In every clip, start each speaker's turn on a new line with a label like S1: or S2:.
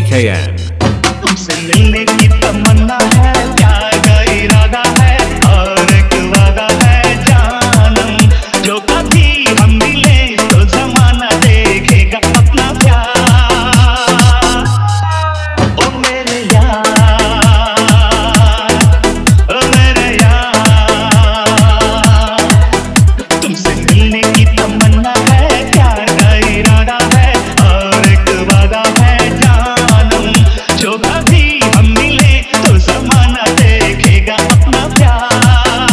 S1: AKN
S2: तुमसे मिलने की तमन्ना है, प्यार का इरादा है और एक वादा है जानम, जो कभी हम मिले तो जमाना देखेगा अपना प्यार। ओ मेरे यार, ओ मेरे यार, तुमसे मिलने की तमन्ना है, प्यार का इरादा है और एक वादा है जानम, जो कभी हम मिले तो जमाना देखेगा अपना प्यार।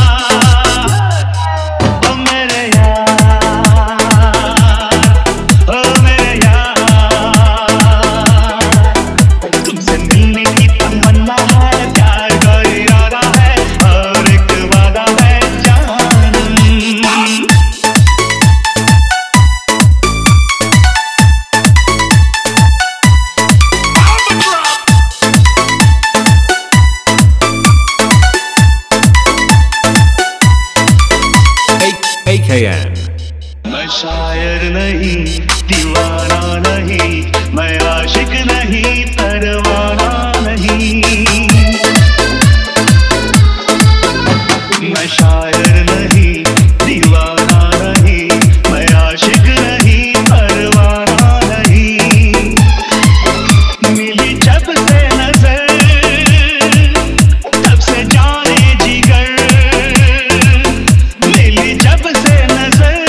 S2: ओ मेरे यार, ओ मेरे यार, तुमसे मिलने की तमन्ना है, प्यार का इरादा है और एक वादा है जानम।
S1: AKN
S2: मैं शायर नहीं, दीवाना नहीं, मैं आशिक नहीं, परवाना नहीं। मैं शायर नहीं, दीवाना नहीं, मैं आशिक नहीं, परवाना नहीं। मिली जब से नजर तब से जाने जिगर, मिली जब से नजर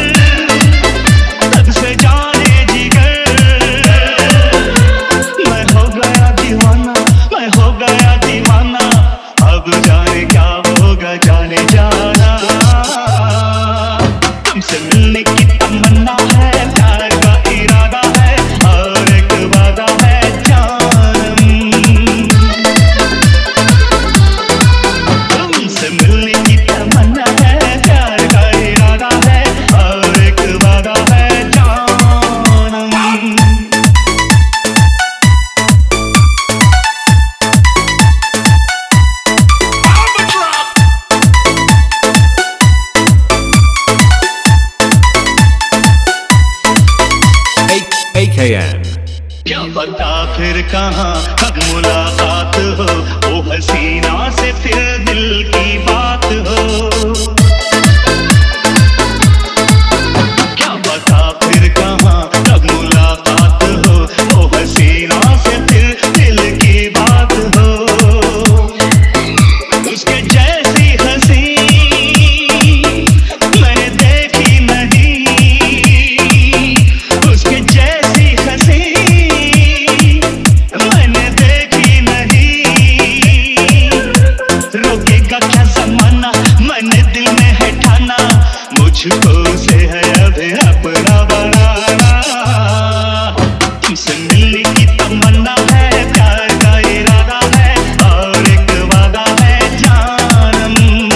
S2: तब से जाने जिगर। मैं हो गया दीवाना, मैं हो गया दीवाना, अब जाने क्या होगा जाने जाना। तुमसे मिलने की तमन्ना है, प्यार का इरादा है और एक वादा है जानम। तुमसे मिलने की तमन्ना है, प्यार का इरादा है और एक वादा है जानम।
S1: AKN
S2: क्या पता फिर कहाँ कब मुलाकात हो, ओ हसीना से फिर दिल की बात हो। क्या पता फिर कहाँ कब मुलाकात हो, ओ हसीना से फिर दिल की बात हो। उसके जैसी हंसी मैंने देखी नहीं, उसके जैसी हंसी मैंने देखी नहीं। रोकेगा क्या ज़माना, मैंने दिल में है ठाना, मुझको से है अभी अपना बनाना। तुमसे मिलने की तमन्ना है, प्यार का इरादा है और एक वादा है जानम।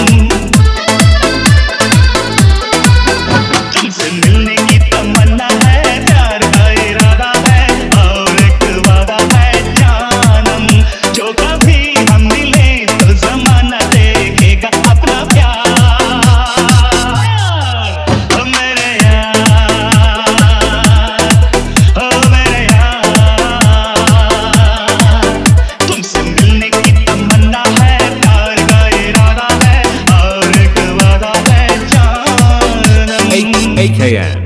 S2: तुमसे मिलने की तमन्ना है, प्यार का इरादा है और एक वादा है जानम, जो कभी हम मिले तो जमाना देखेगा अपना प्यार। ओ मेरे यार, ओ मेरे यार, तुमसे मिलने की तमन्ना है, प्यार का इरादा है और एक वादा है जानम।
S1: AKN